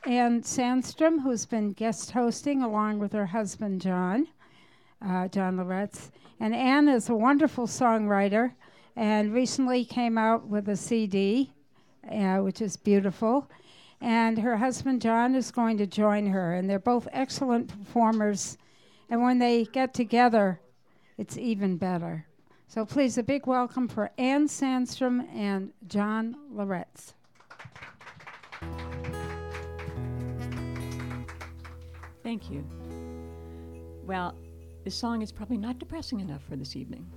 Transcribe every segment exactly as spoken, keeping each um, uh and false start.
Ann Sandstrom, who's been guest hosting along with her husband, John, uh, John Loretz. And Ann is a wonderful songwriter and recently came out with a C D, uh, which is beautiful. And her husband, John, is going to join her. And they're both excellent performers. And when they get together, it's even better. So please, a big welcome for Ann Sandstrom and John Loretz. Thank you. Well, this song is probably not depressing enough for this evening.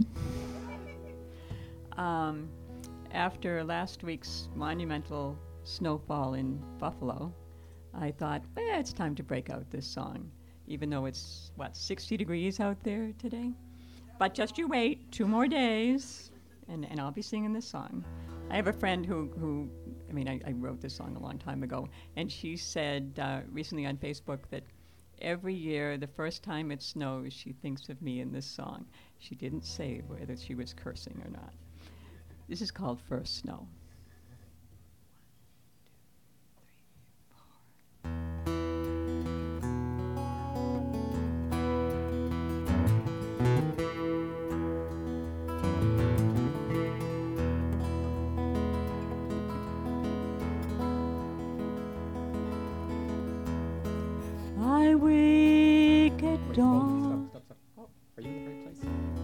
um, after last week's monumental snowfall in Buffalo, I thought, eh, it's time to break out this song, even though it's, what, sixty degrees out there today? But just you wait, two more days, and, and I'll be singing this song. I have a friend who, who I mean, I, I wrote this song a long time ago, and she said uh, recently on Facebook that every year, the first time it snows, she thinks of me in this song. She didn't say whether she was cursing or not. This is called First Snow. I wake at dawn. Stop, stop, stop. Oh, are you in the right place?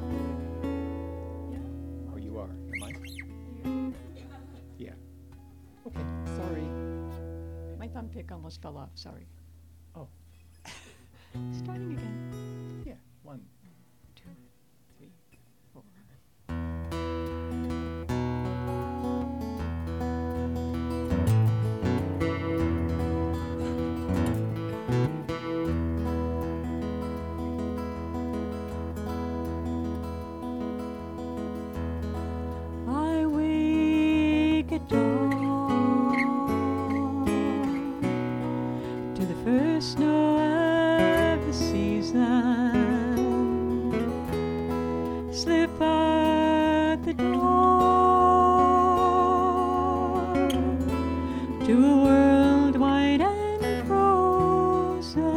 Yeah. Oh, you are. Am I? Yeah. Okay, sorry. My thumb pick almost fell off, sorry. Oh, Starting again. yeah. One. Two, three, four. I wake at dawn to the first snow of the season. Slip out the door to a world wide and frozen.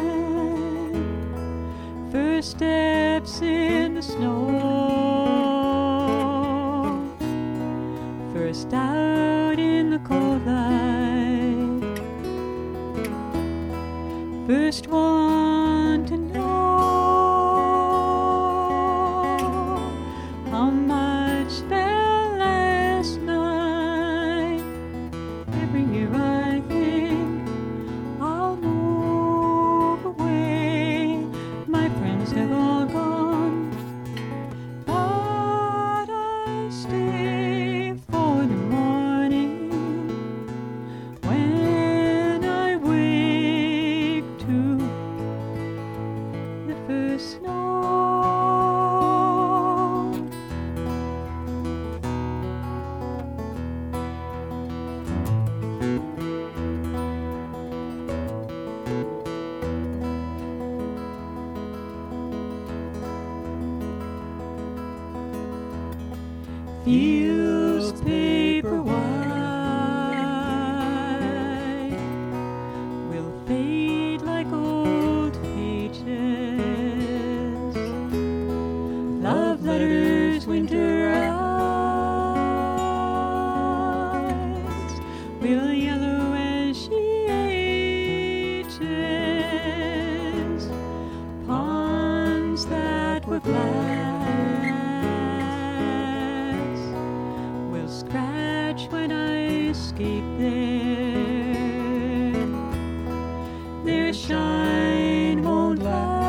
First steps in the snow. First out in the cold light. First one to know how much fell last night. Every year I think I'll move away. My friends have all gone, but I stay for the morning when I wake to the first snow. Fields paper white will fade like old pages. Love letters winterize will yellow as she ages. Ponds that were glass will scratch when I escape there. Their shine won't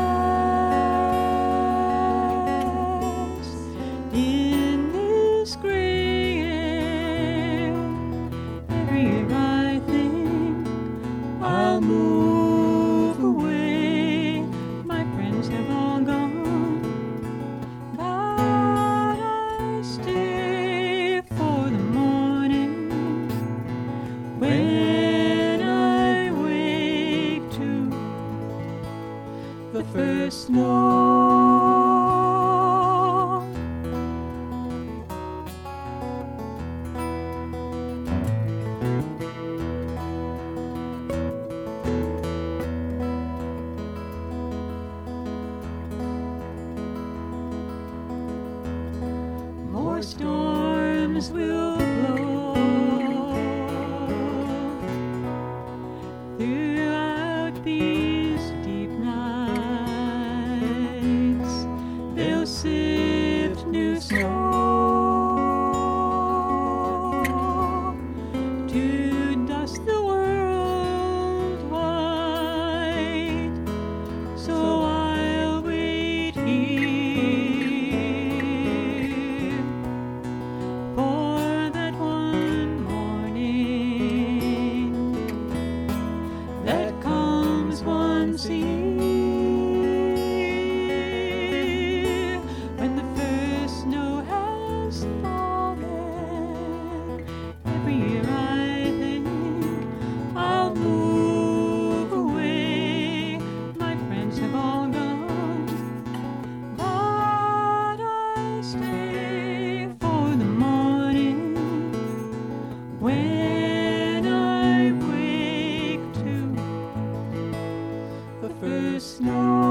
last in this gray air. Every year I think I'll move away. My friends have all gone, but I stay for the morning when I wake to the first snow. for storms will blow throughout these deep nights. They'll sift new snow to dust the world white. So I'll wait here for that one morning that comes once a year, when the first snow has fallen. Every year I think I'll move away. My friends have all gone, but I stay for the morning when I wake to the first snow.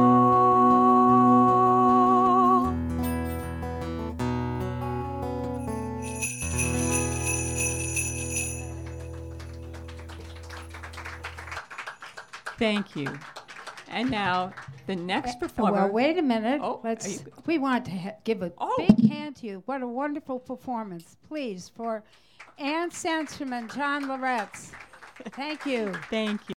Thank you. And now the next performer. Well, wait a minute. Oh, Let's. are you- We want to ha- give a Oh. big hand to you. What a wonderful performance, please, for Ann Sandstrom and John Loretz. Thank you. Thank you.